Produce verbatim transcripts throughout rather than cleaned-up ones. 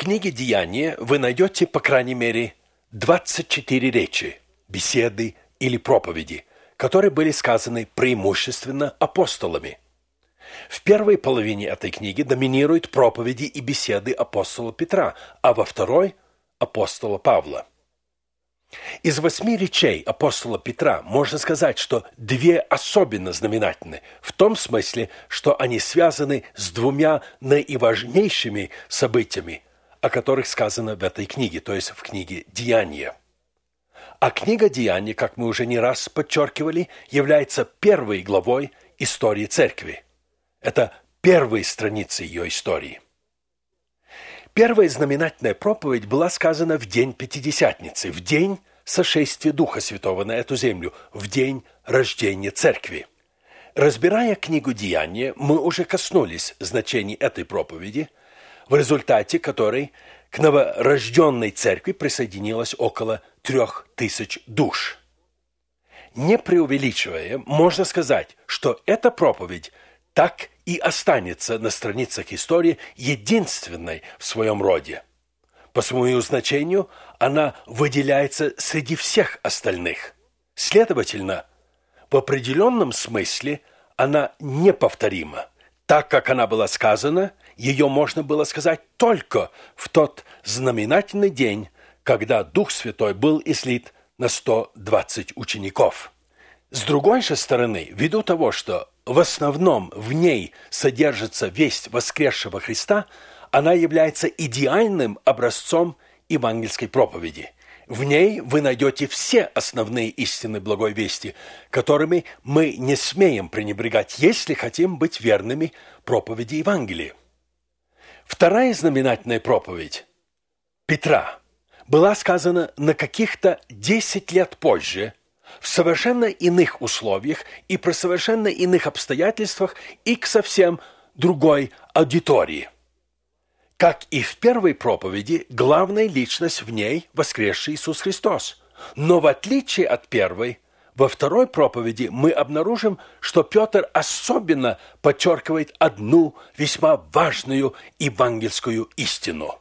книге «Деяния» вы найдете, по крайней мере, двадцать четыре речи, беседы или проповеди, которые были сказаны преимущественно апостолами. В первой половине этой книги доминируют проповеди и беседы апостола Петра, а во второй – апостола Павла. Из восьми речей апостола Петра можно сказать, что две особенно знаменательны, в том смысле, что они связаны с двумя наиважнейшими событиями, о которых сказано в этой книге, то есть в книге «Деяния». А книга «Деяния», как мы уже не раз подчеркивали, является первой главой истории церкви. Это первые страницы ее истории. Первая знаменательная проповедь была сказана в день Пятидесятницы, в день сошествия Духа Святого на эту землю, в день рождения церкви. Разбирая книгу «Деяния», мы уже коснулись значений этой проповеди, в результате которой к новорожденной церкви присоединилось около трех тысяч душ. Не преувеличивая, можно сказать, что эта проповедь так и останется на страницах истории единственной в своем роде. По своему значению она выделяется среди всех остальных. Следовательно, в определенном смысле она неповторима. Так как она была сказана, ее можно было сказать только в тот знаменательный день, когда Дух Святой был излит на сто двадцать учеников. С другой же стороны, ввиду того, что в основном в ней содержится весть воскресшего Христа, она является идеальным образцом евангельской проповеди. В ней вы найдете все основные истины благой вести, которыми мы не смеем пренебрегать, если хотим быть верными проповеди Евангелия. Вторая знаменательная проповедь Петра была сказана на каких-то десять лет позже, в совершенно иных условиях и при совершенно иных обстоятельствах и к совсем другой аудитории. Как и в первой проповеди, главная личность в ней – воскресший Иисус Христос. Но в отличие от первой, во второй проповеди мы обнаружим, что Петр особенно подчеркивает одну весьма важную евангельскую истину.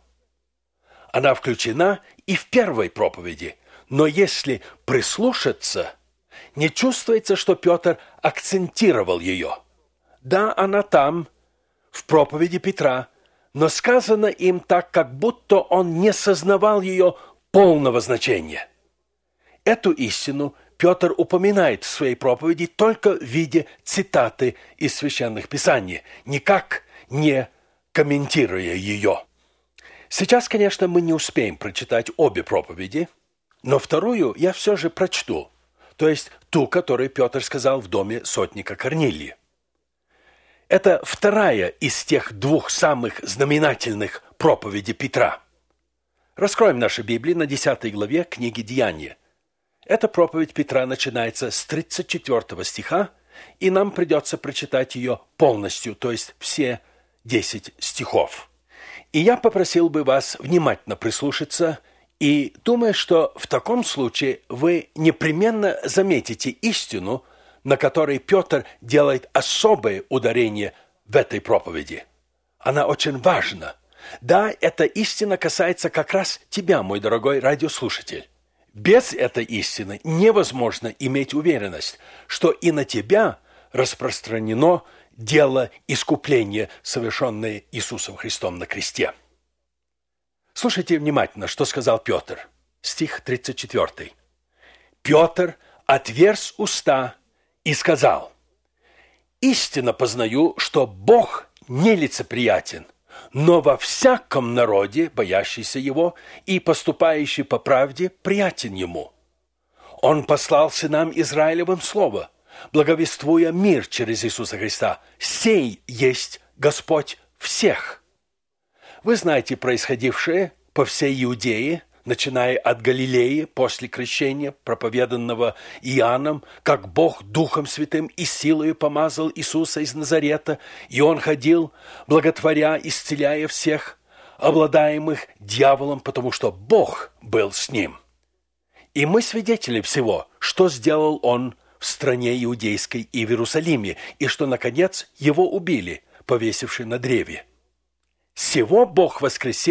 Она включена и в первой проповеди, но если прислушаться, не чувствуется, что Петр акцентировал ее. Да, она там, в проповеди Петра, но сказано им так, как будто он не сознавал ее полного значения. Эту истину Петр упоминает в своей проповеди только в виде цитаты из Священных Писаний, никак не комментируя ее. Сейчас, конечно, мы не успеем прочитать обе проповеди, но вторую я все же прочту, то есть ту, которую Петр сказал в доме сотника Корнилия. Это вторая из тех двух самых знаменательных проповедей Петра. Раскроем наши Библии на десятой главе книги «Деяния». Эта проповедь Петра начинается с тридцать четвёртого стиха, и нам придется прочитать ее полностью, то есть все десять стихов. И я попросил бы вас внимательно прислушаться, и думаю, что в таком случае вы непременно заметите истину, на которой Петр делает особое ударение в этой проповеди. Она очень важна. Да, эта истина касается как раз тебя, мой дорогой радиослушатель. Без этой истины невозможно иметь уверенность, что и на тебя распространено дело искупления, совершенное Иисусом Христом на кресте. Слушайте внимательно, что сказал Петр. Стих тридцать четвёртый. «Петр отверз уста и сказал: истинно познаю, что Бог нелицеприятен, но во всяком народе, боящийся Его и поступающий по правде, приятен Ему. Он послал сынам Израилевым слово, благовествуя мир через Иисуса Христа. Сей есть Господь всех». Вы знаете происходившее по всей Иудее, начиная от Галилеи после крещения, проповеданного Иоанном, как Бог Духом Святым и силою помазал Иисуса из Назарета, и Он ходил, благотворя, исцеляя всех, обладаемых дьяволом, потому что Бог был с Ним. И мы свидетели всего, что сделал Он в стране иудейской и в Иерусалиме, и что, наконец, Его убили, повесивши на древе. Сего Бог воскресил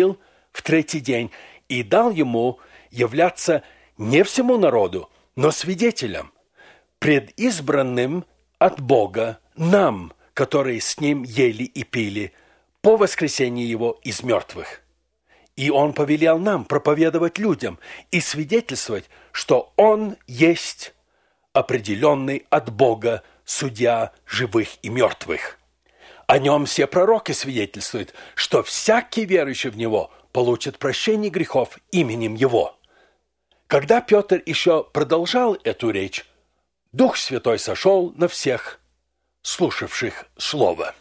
в третий день и дал ему являться не всему народу, но свидетелям, предизбранным от Бога, нам, которые с ним ели и пили, по воскресении его из мертвых. И он повелел нам проповедовать людям и свидетельствовать, что он есть определенный от Бога судья живых и мертвых. О нем все пророки свидетельствуют, что всякий верующий в него получит прощение грехов именем его. Когда Петр еще продолжал эту речь, Дух Святой сошел на всех, слушавших Слово.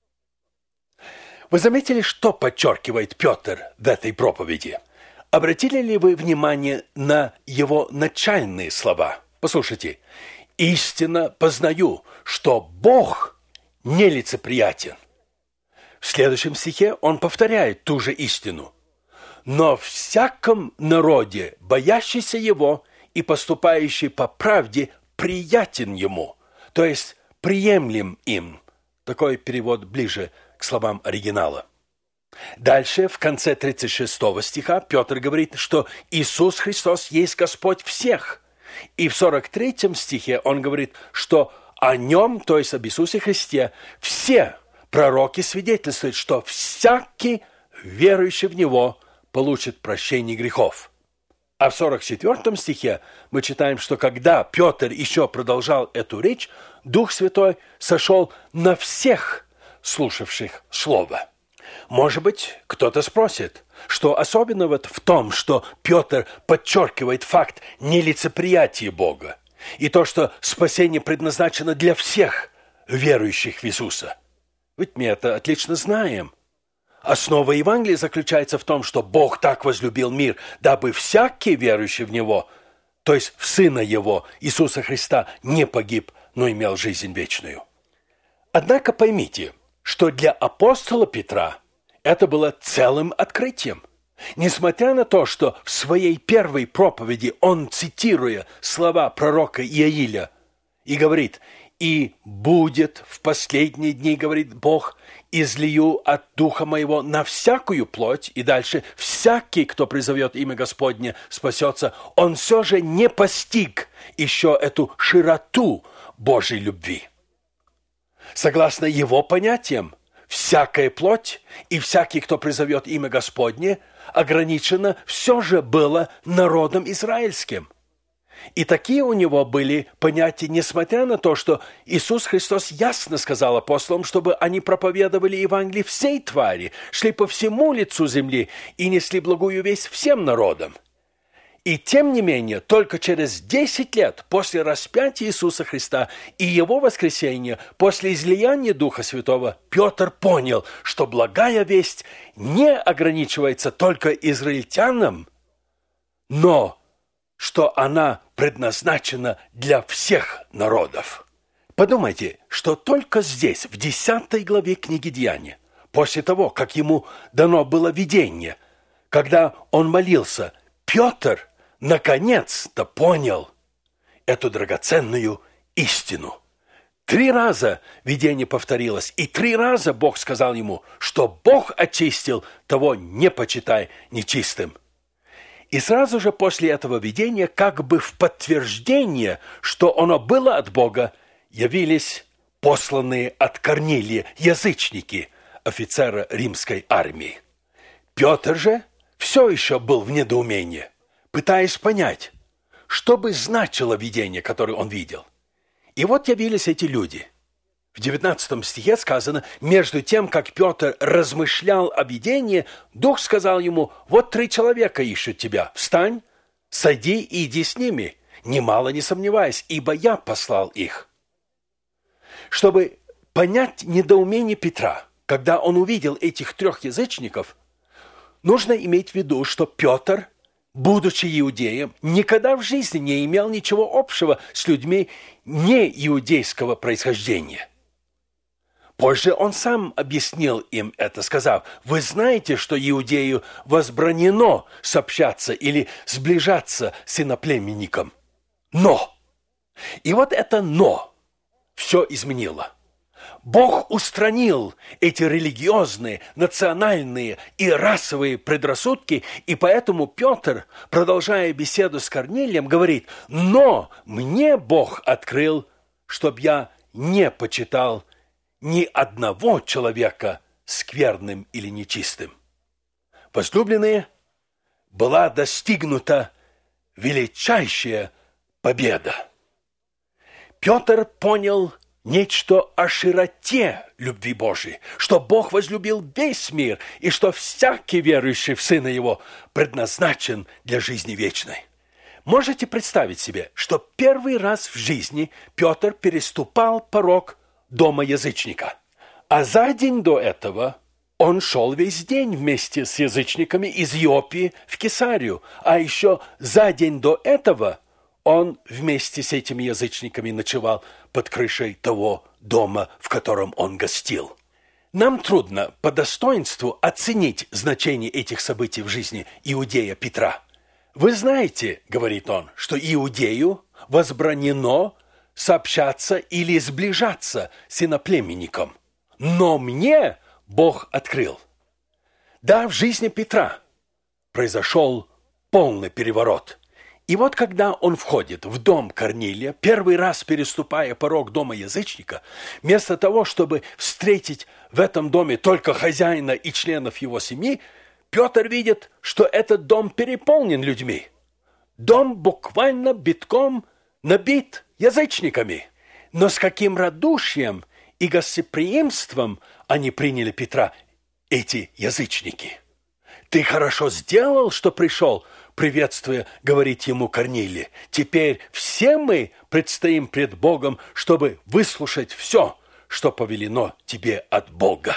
Вы заметили, что подчеркивает Петр в этой проповеди? Обратили ли вы внимание на его начальные слова? Послушайте. «Истинно познаю, что Бог нелицеприятен». В следующем стихе он повторяет ту же истину. «Но всяком народе, боящийся его и поступающий по правде, приятен ему», то есть приемлем им. Такой перевод ближе к словам оригинала. Дальше, в конце тридцать шестого стиха, Петр говорит, что Иисус Христос есть Господь всех. И в сорок третьем стихе он говорит, что о нем, то есть об Иисусе Христе, все пророки свидетельствуют, что всякий верующий в Него получит прощение грехов. А в сорок четвёртом стихе мы читаем, что когда Петр еще продолжал эту речь, Дух Святой сошел на всех слушавших Слово. Может быть, кто-то спросит, что особенного в том, что Петр подчеркивает факт нелицеприятия Бога и то, что спасение предназначено для всех верующих в Иисуса. Ведь мы это отлично знаем. Основа Евангелия заключается в том, что Бог так возлюбил мир, дабы всякий верующий в Него, то есть в Сына Его, Иисуса Христа, не погиб, но имел жизнь вечную. Однако поймите, что для апостола Петра это было целым открытием. Несмотря на то, что в своей первой проповеди он, цитируя слова пророка Иаиля, и говорит: «И будет в последние дни, говорит Бог, излию от Духа Моего на всякую плоть», и дальше «всякий, кто призовет имя Господне, спасется», он все же не постиг еще эту широту Божьей любви. Согласно его понятиям, всякая плоть и всякий, кто призовет имя Господне, ограничено все же было народом израильским. И такие у него были понятия, несмотря на то, что Иисус Христос ясно сказал апостолам, чтобы они проповедовали Евангелие всей твари, шли по всему лицу земли и несли благую весть всем народам. И тем не менее, только через десять лет после распятия Иисуса Христа и Его воскресения, после излияния Духа Святого, Петр понял, что благая весть не ограничивается только израильтянам, но что она предназначена для всех народов. Подумайте, что только здесь, в десятой главе книги Деяния, после того, как ему дано было видение, когда он молился, Петр наконец-то понял эту драгоценную истину. Три раза видение повторилось, и три раза Бог сказал ему, что Бог очистил, того не почитай нечистым. И сразу же после этого видения, как бы в подтверждение, что оно было от Бога, явились посланные от Корнилия язычники, офицера римской армии. Петр же все еще был в недоумении, пытаясь понять, что бы значило видение, которое он видел. И вот явились эти люди. В девятнадцатом стихе сказано: «Между тем, как Петр размышлял о видении, Дух сказал ему: вот три человека ищут тебя. Встань, сойди и иди с ними, немало не сомневаясь, ибо я послал их». Чтобы понять недоумение Петра, когда он увидел этих трех язычников, нужно иметь в виду, что Петр, будучи иудеем, никогда в жизни не имел ничего общего с людьми неиудейского происхождения. Позже он сам объяснил им это, сказав: «Вы знаете, что иудею возбранено сообщаться или сближаться с иноплеменником. Но!» И вот это «но» все изменило. Бог устранил эти религиозные, национальные и расовые предрассудки, и поэтому Петр, продолжая беседу с Корнилием, говорит: «Но мне Бог открыл, чтоб я не почитал ни одного человека скверным или нечистым». Возлюбленные, была достигнута величайшая победа. Петр понял нечто о широте любви Божией, что Бог возлюбил весь мир, и что всякий верующий в Сына Его предназначен для жизни вечной. Можете представить себе, что первый раз в жизни Петр переступал порог дома язычника, а за день до этого он шел весь день вместе с язычниками из Иопии в Кесарию, а еще за день до этого он вместе с этими язычниками ночевал под крышей того дома, в котором он гостил. Нам трудно по достоинству оценить значение этих событий в жизни иудея Петра. «Вы знаете, — говорит он, — что иудею возбранено сообщаться или сближаться с иноплеменником. Но мне Бог открыл». Да, в жизни Петра произошел полный переворот. И вот когда он входит в дом Корнилия, первый раз переступая порог дома язычника, вместо того, чтобы встретить в этом доме только хозяина и членов его семьи, Петр видит, что этот дом переполнен людьми. Дом буквально битком набит язычниками. Но с каким радушием и гостеприимством они приняли Петра, эти язычники. «Ты хорошо сделал, что пришел», приветствуя, говорит ему Корнилий. «Теперь все мы предстоим пред Богом, чтобы выслушать все, что повелено тебе от Бога».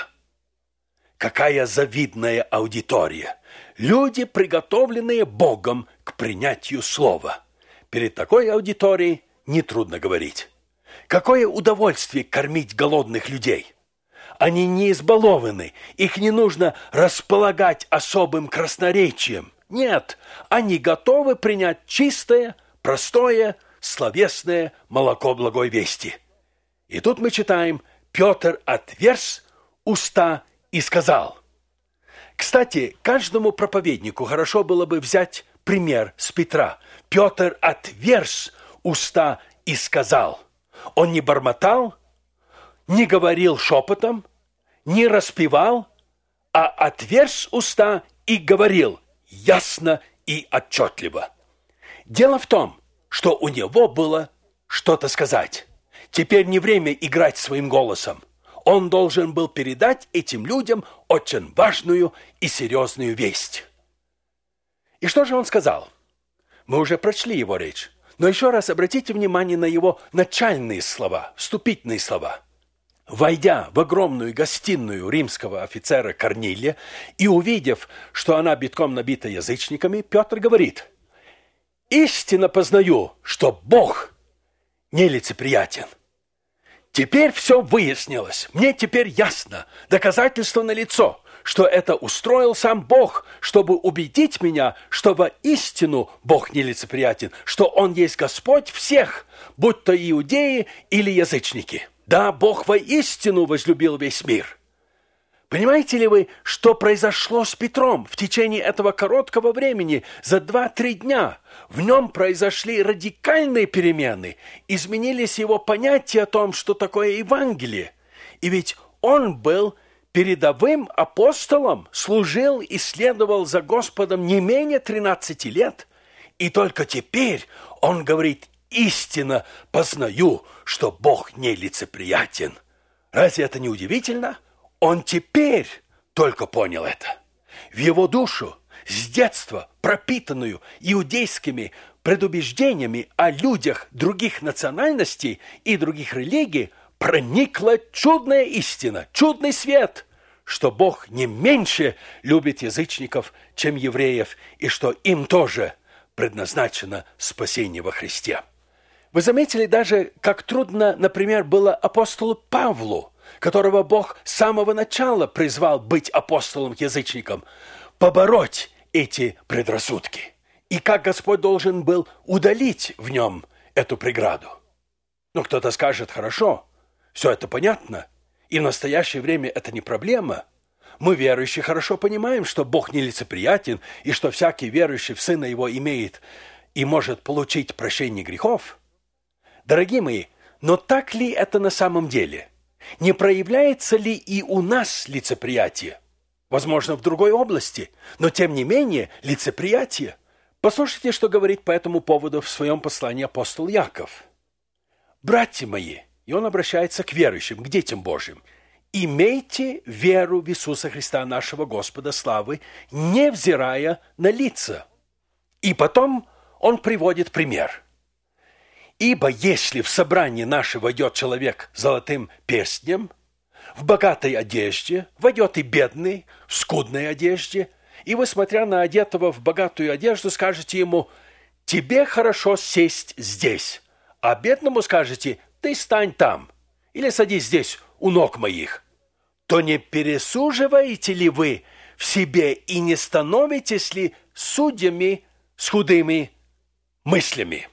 Какая завидная аудитория! Люди, приготовленные Богом к принятию слова. Перед такой аудиторией нетрудно говорить. Какое удовольствие кормить голодных людей! Они не избалованы, их не нужно располагать особым красноречием. Нет, они готовы принять чистое, простое, словесное молоко благой вести. И тут мы читаем: «Петр отверз уста и сказал». Кстати, каждому проповеднику хорошо было бы взять пример с Петра. Петр отверз уста и сказал. Он не бормотал, не говорил шепотом, не распевал, а отверз уста и говорил ясно и отчетливо. Дело в том, что у него было что-то сказать. Теперь не время играть своим голосом. Он должен был передать этим людям очень важную и серьезную весть. И что же он сказал? Мы уже прочли его речь, но еще раз обратите внимание на его начальные слова, вступительные слова. Войдя в огромную гостиную римского офицера Корнилия и увидев, что она битком набита язычниками, Петр говорит: «Истинно познаю, что Бог нелицеприятен». Теперь все выяснилось. Мне теперь ясно, доказательство налицо, что это устроил сам Бог, чтобы убедить меня, что воистину Бог нелицеприятен, что Он есть Господь всех, будь то иудеи или язычники. Да, Бог воистину возлюбил весь мир. Понимаете ли вы, что произошло с Петром в течение этого короткого времени, за два-три дня? В нем произошли радикальные перемены, изменились его понятия о том, что такое Евангелие. И ведь он был передовым апостолом, служил и следовал за Господом не менее тринадцати лет. И только теперь он говорит: «Истинно познаю, что Бог нелицеприятен». Разве это не удивительно? Он теперь только понял это. В его душу, с детства пропитанную иудейскими предубеждениями о людях других национальностей и других религий, проникла чудная истина, чудный свет, что Бог не меньше любит язычников, чем евреев, и что им тоже предназначено спасение во Христе. Вы заметили даже, как трудно, например, было апостолу Павлу, которого Бог с самого начала призвал быть апостолом-язычником, побороть эти предрассудки. И как Господь должен был удалить в нем эту преграду. Ну, кто-то скажет: хорошо, все это понятно, И в настоящее время это не проблема. Мы, верующие, хорошо понимаем, что Бог нелицеприятен, и что всякий верующий в Сына Его имеет и может получить прощение грехов. Дорогие мои, но так ли это на самом деле? Не проявляется ли и у нас лицеприятие? Возможно, в другой области, но тем не менее лицеприятие. Послушайте, что говорит по этому поводу в своем послании апостол Яков. «Братья мои», и он обращается к верующим, к детям Божьим, «имейте веру в Иисуса Христа, нашего Господа славы, невзирая на лица». И потом он приводит пример. «Ибо если в собрании наше войдет человек золотым перстнем, в богатой одежде, войдет и бедный, в скудной одежде, и вы, смотря на одетого в богатую одежду, скажете ему: тебе хорошо сесть здесь, а бедному скажете: ты стань там, или садись здесь у ног моих, то не пересуживаете ли вы в себе и не становитесь ли судьями с худыми мыслями?»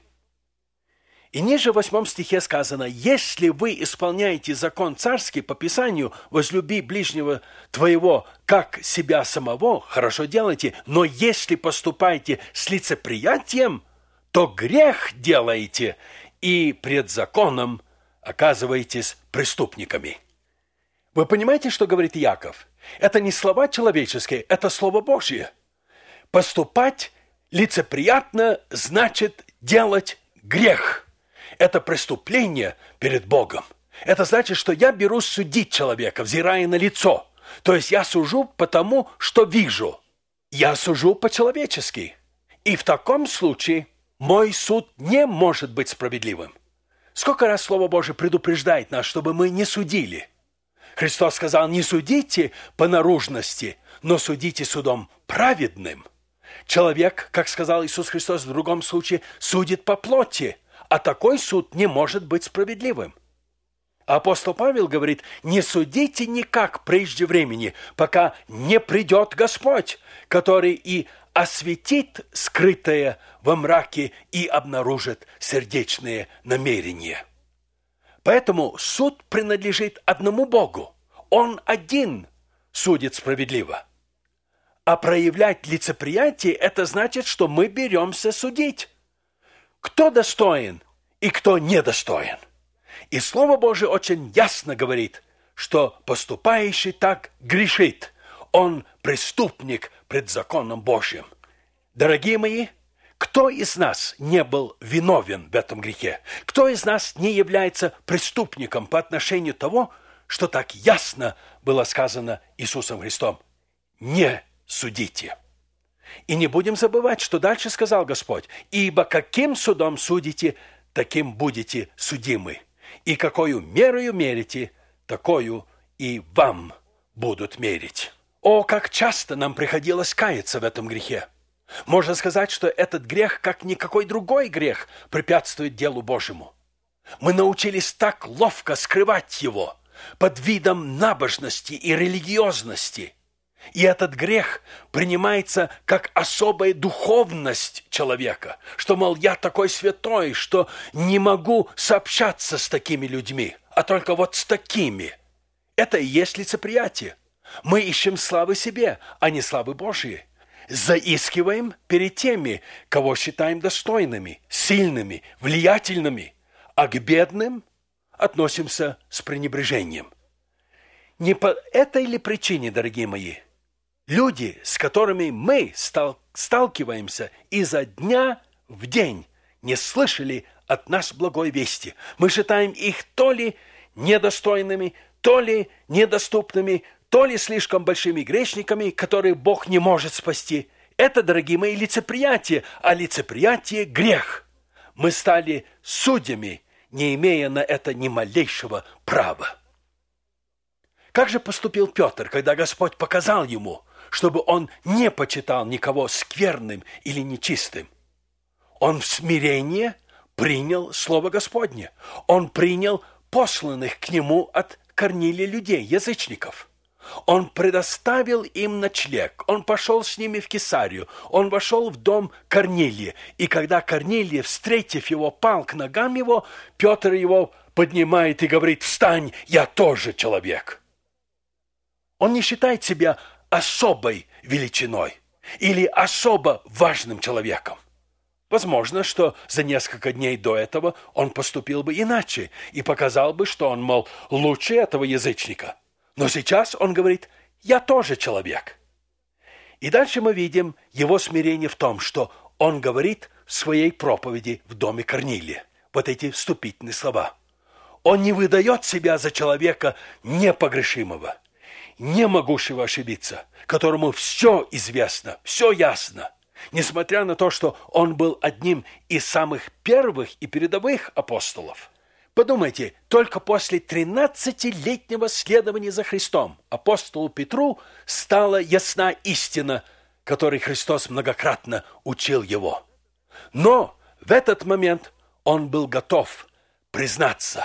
И ниже в восьмом стихе сказано: «Если вы исполняете закон царский по Писанию, возлюби ближнего твоего, как себя самого, хорошо делайте, но если поступаете с лицеприятием, то грех делаете, и пред законом оказываетесь преступниками». Вы понимаете, что говорит Яков? Это не слова человеческие, это Слово Божье. Поступать лицеприятно значит делать грех. Это преступление перед Богом. Это значит, что я берусь судить человека, взирая на лицо. То есть я сужу по тому, что вижу. Я сужу по-человечески. И в таком случае мой суд не может быть справедливым. Сколько раз Слово Божие предупреждает нас, чтобы мы не судили. Христос сказал: не судите по наружности, но судите судом праведным. Человек, как сказал Иисус Христос в другом случае, судит по плоти, а такой суд не может быть справедливым. Апостол Павел говорит: не судите никак прежде времени, пока не придет Господь, который и осветит скрытое во мраке и обнаружит сердечные намерения. Поэтому суд принадлежит одному Богу. Он один судит справедливо. А проявлять лицеприятие – это значит, что мы беремся судить. Кто достоин и кто недостоин. И Слово Божие очень ясно говорит, что поступающий так грешит. Он преступник пред законом Божьим. Дорогие мои, кто из нас не был виновен в этом грехе? Кто из нас не является преступником по отношению того, что так ясно было сказано Иисусом Христом? Не судите. И не будем забывать, что дальше сказал Господь: «Ибо каким судом судите, таким будете судимы, и какою мерою мерите, такою и вам будут мерить». О, как часто нам приходилось каяться в этом грехе! Можно сказать, что этот грех, как никакой другой грех, препятствует делу Божьему. Мы научились так ловко скрывать его под видом набожности и религиозности. И этот грех принимается как особая духовность человека, что, мол, я такой святой, что не могу сообщаться с такими людьми, а только вот с такими. Это и есть лицеприятие. Мы ищем славы себе, а не славы Божьей. Заискиваем перед теми, кого считаем достойными, сильными, влиятельными, а к бедным относимся с пренебрежением. Не по этой ли причине, дорогие мои, люди, с которыми мы стал, сталкиваемся изо дня в день, не слышали от нас благой вести? Мы считаем их то ли недостойными, то ли недоступными, то ли слишком большими грешниками, которые Бог не может спасти. Это, дорогие мои, лицеприятие, а лицеприятие – грех. Мы стали судьями, не имея на это ни малейшего права. Как же поступил Петр, когда Господь показал ему, чтобы он не почитал никого скверным или нечистым? Он в смирении принял Слово Господне. Он принял посланных к нему от Корнилия людей, язычников. Он предоставил им ночлег. Он пошел с ними в Кесарию. Он вошел в дом Корнилия. И когда Корнилий, встретив его, пал к ногам его, Петр его поднимает и говорит: «Встань, я тоже человек». Он не считает себя особой величиной или особо важным человеком. Возможно, что за несколько дней до этого он поступил бы иначе и показал бы, что он, мол, лучше этого язычника. Но сейчас он говорит: «Я тоже человек». И дальше мы видим его смирение в том, что он говорит в своей проповеди в доме Корнилия. Вот эти вступительные слова. Он не выдает себя за человека непогрешимого, не могущего ошибиться, которому все известно, все ясно. Несмотря на то, что он был одним из самых первых и передовых апостолов. Подумайте, только после тринадцатилетнего следования за Христом апостолу Петру стала ясна истина, которой Христос многократно учил его. Но в этот момент он был готов признаться,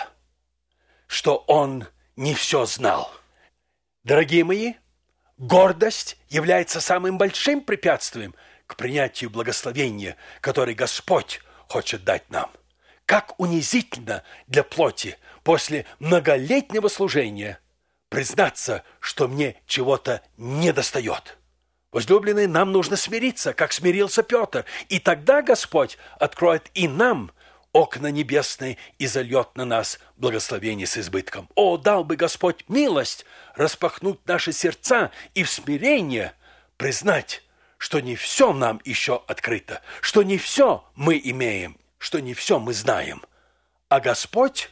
что он не все знал. Дорогие мои, гордость является самым большим препятствием к принятию благословения, которое Господь хочет дать нам. Как унизительно для плоти после многолетнего служения признаться, что мне чего-то недостает. Возлюбленные, нам нужно смириться, как смирился Петр, и тогда Господь откроет и нам окна небесные и зальет на нас благословение с избытком. О, дал бы Господь милость распахнуть наши сердца и в смирение признать, что не все нам еще открыто, что не все мы имеем, что не все мы знаем, а Господь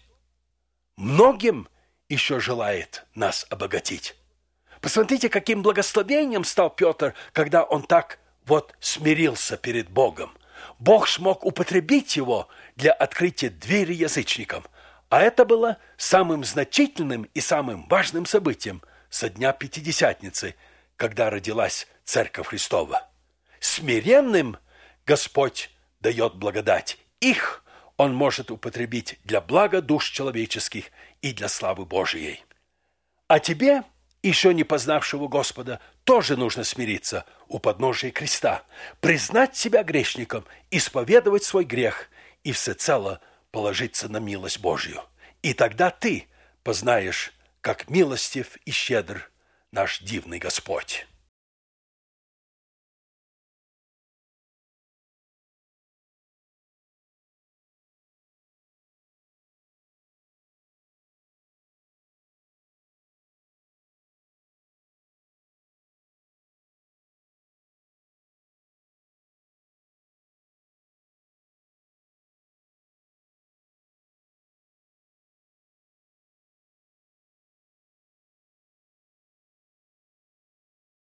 многим еще желает нас обогатить. Посмотрите, каким благословением стал Петр, когда он так вот смирился перед Богом. Бог смог употребить его для открытия двери язычникам, а это было самым значительным и самым важным событием со дня Пятидесятницы, когда родилась Церковь Христова. Смиренным Господь дает благодать. Их Он может употребить для блага душ человеческих и для славы Божией. А тебе, еще не познавшего Господа, тоже нужно смириться у подножия креста, признать себя грешником, исповедовать свой грех и всецело положиться на милость Божью. И тогда ты познаешь, как милостив и щедр наш дивный Господь.